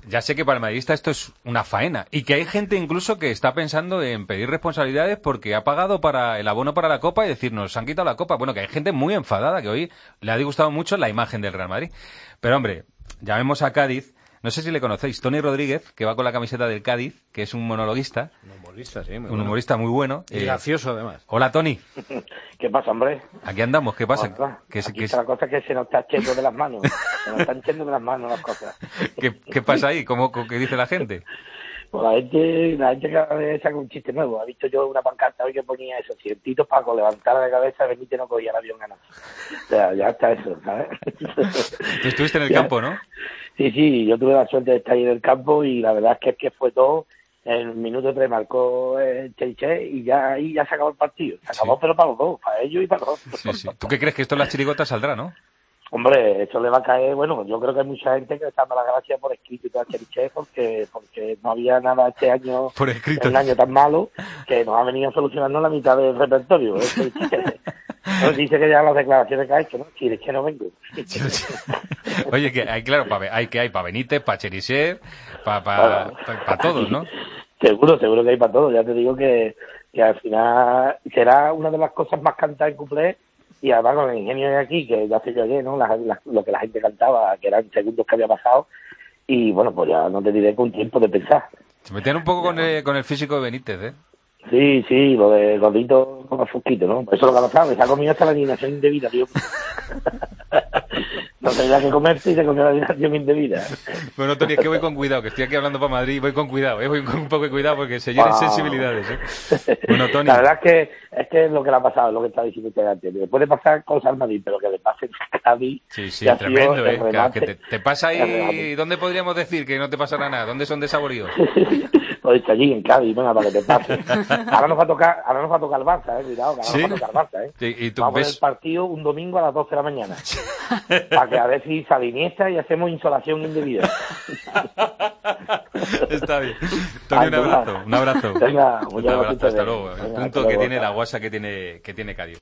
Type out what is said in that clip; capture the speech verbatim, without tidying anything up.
ya sé que para el madridista esto es una faena y que hay gente incluso que está pensando en pedir responsabilidades porque ha pagado para el abono para la Copa y decir, nos han quitado la Copa. Bueno, que hay gente muy enfadada que hoy le ha disgustado mucho la imagen del Real Madrid. Pero hombre, llamemos a Cádiz. No sé si le conocéis, Tony Rodríguez, que va con la camiseta del Cádiz, que es un monologuista. Un humorista, sí, muy Un bueno. humorista muy bueno. Y eh, gracioso, además. Hola, Tony. ¿Qué pasa, hombre? Aquí andamos, ¿qué pasa? Bueno, ¿Qué, aquí qué- está la cosa que se nos está echando de las manos. Se nos están echando de las manos las cosas. qué- qué pasa ahí? ¿Cómo, cómo- qué dice la gente? Pues la gente, la gente cada vez saca un chiste nuevo. Ha visto yo una pancarta hoy que ponía eso, si el Tito Paco levantara la cabeza, Benítez no cogía el avión a nada. O sea, ya está eso, ¿sabes? Tú estuviste en el Ya. campo, ¿no? Sí, sí, yo tuve la suerte de estar ahí en el campo y la verdad es que, es que fue todo. En el minuto tres marcó el Che y ya ahí ya se acabó el partido. Se acabó, Sí. pero para los dos, para ellos y para los otros. Sí, sí. ¿Tú qué crees que esto en las chirigotas saldrá, no? Hombre, eso le va a caer, bueno, yo creo que hay mucha gente que le está dando las gracias por escrito y todo a Cheriche porque, porque no había nada este año, Por escrito. un año tan malo, que nos ha venido solucionando la mitad del repertorio. ¿Eh? Cheriche. Entonces dice que ya las declaraciones que ha hecho, ¿no? Cheriche no vengo. Oye, que hay, claro, pa, hay que hay para Benítez, para Cherisev, para pa, pa, pa todos, ¿no? Seguro, seguro que hay para todo. Ya te digo que, que al final será una de las cosas más cantadas en cuplé. Y además con el ingenio de aquí, que ya se yo ayer, ¿no? La- la- lo que la gente cantaba, que eran segundos que había pasado. Y bueno, pues ya no te diré con tiempo de pensar. Se metían un poco con el, con el físico de Benítez, ¿eh? Sí, sí, lo de gordito con el fusquito, ¿no? Eso es lo que ha pasado, me se ha comido hasta la alineación indebida, tío. No tenía que comerse y se comió la alineación indebida. Bueno, Tony, es que voy con cuidado, que estoy aquí hablando para Madrid y voy con cuidado, ¿eh? Voy con un poco de cuidado porque se llenen Ah. sensibilidades, ¿eh? Bueno, Tony. La verdad es que es que es lo que le ha pasado, es lo que está diciendo usted antes. Le puede pasar cosas al Madrid, pero que le pase a Cádiz. Sí, sí, que ha sido tremendo, el ¿eh? Que, remate. que te, te pasa El ahí... remate. ¿Dónde podríamos decir que no te pasará nada? ¿Dónde son desaboríos? Lo dicho allí en Cádiz, venga, para que te pase. Ahora nos va a tocar, ahora nos va a tocar el Barça, eh, cuidado, que ahora ¿Sí? nos va a tocar el Barça, eh. Sí, y tú Vamos a ver ves- el partido un domingo a las doce de la mañana. Para que a ver si sale Iniesta y hacemos insolación indebida. Está bien. Tony, un Anda, abrazo, un abrazo. Venga, Un muchas gracias a abrazo, hasta ustedes. luego. El Venga, punto hasta que luego, tiene la chao. guasa que tiene, que tiene Cádiz.